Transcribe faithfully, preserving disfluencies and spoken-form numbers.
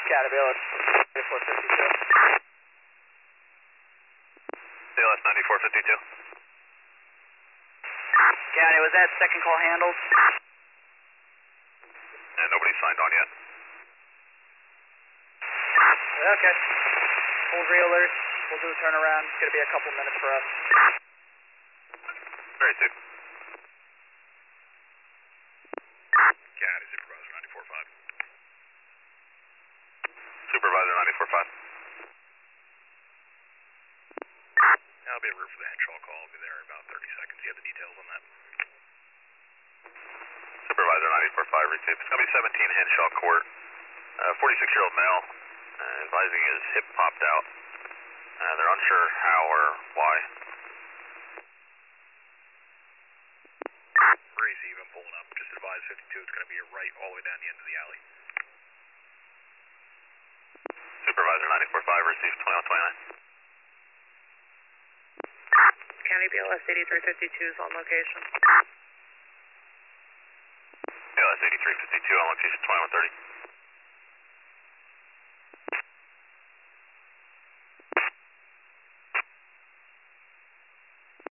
County B L S ninety-four fifty-two. B L S ninety-four fifty-two. County, was that second call handled? And nobody's signed on yet. Okay. Full reelers. We'll do a turnaround. It's going to be a couple minutes for us. Very soon. County Supervisor ninety-four five. Supervisor ninety-four five. I'll be en route for the Henshaw call. I'll be there in about thirty seconds. You have the details on that? Supervisor ninety-four five received. It's going to be seventeen Henshaw Court. Uh, forty-six-year-old male, uh, advising his hip popped out. Uh, they're unsure how or why. Receive, I'm pulling up. Just advise fifty-two, it's going to be a right all the way down the end of the alley. Supervisor ninety-four five received twenty-one twenty-nine. County B L S eighty-three fifty-two is on location. B L S eighty-three fifty-two on location twenty-one thirty.